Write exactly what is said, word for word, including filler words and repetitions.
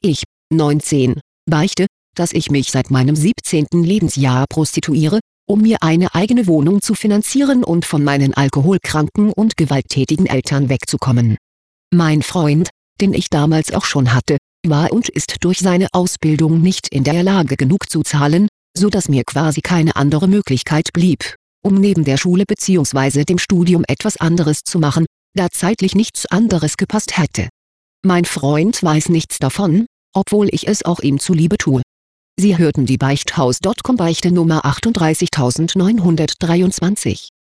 Ich, neunzehn, beichte, dass ich mich seit meinem siebzehnten Lebensjahr prostituiere, um mir eine eigene Wohnung zu finanzieren und von meinen alkoholkranken und gewalttätigen Eltern wegzukommen. Mein Freund, den ich damals auch schon hatte, war und ist durch seine Ausbildung nicht in der Lage genug zu zahlen, so dass mir quasi keine andere Möglichkeit blieb, um neben der Schule bzw. dem Studium etwas anderes zu machen, da zeitlich nichts anderes gepasst hätte. Mein Freund weiß nichts davon, obwohl ich es auch ihm zuliebe tue. Sie hörten die Beichthaus Punkt com Beichte Nummer achtunddreißigtausendneunhundertdreiundzwanzig.